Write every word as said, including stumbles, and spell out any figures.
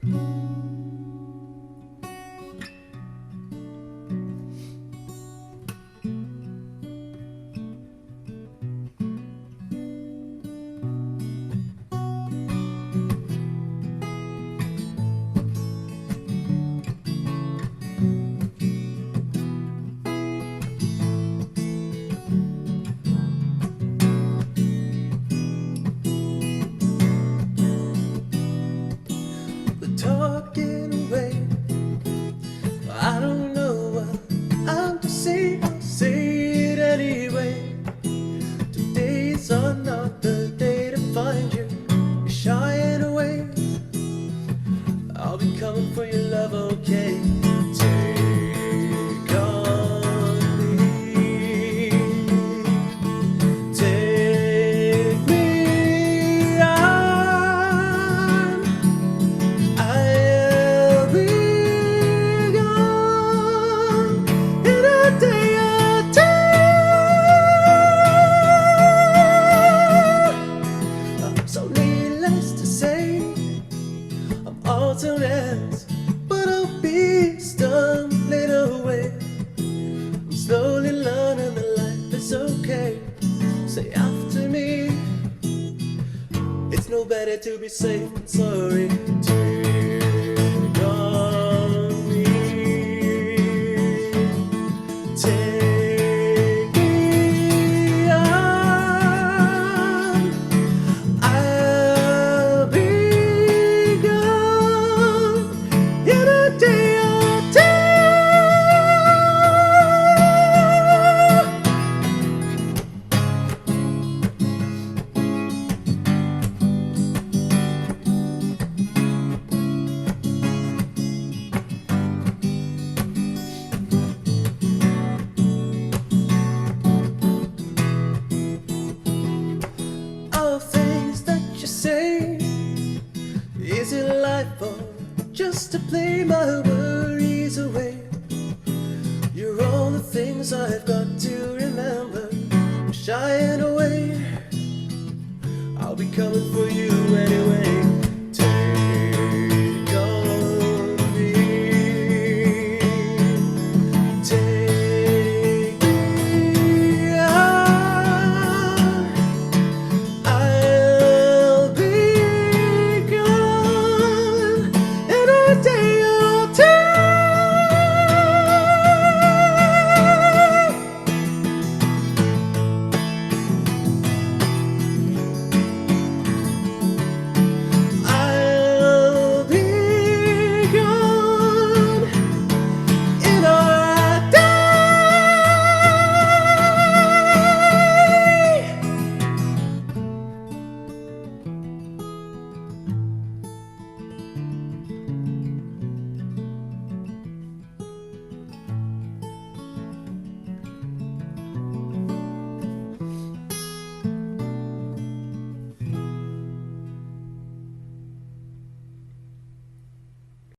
Talking away, I don't know what I'm to say. I'll say it anyway. Today's another day to find you. You're shying away. I'll be coming for your love, okay? Take on me, take me on. I'll be gone in a day or two. So needless to say, I'm all too ends, but I'll be stumbling away. I'm slowly learning that life is okay. Say after me, it's no better to be safe than sorry. Take on me, take me on. I'll be gone in a day or two. All things that you say, is it life or just to play my worries away? You're all the things I've got to remember. I'm shying away. I'll be coming for you anyway.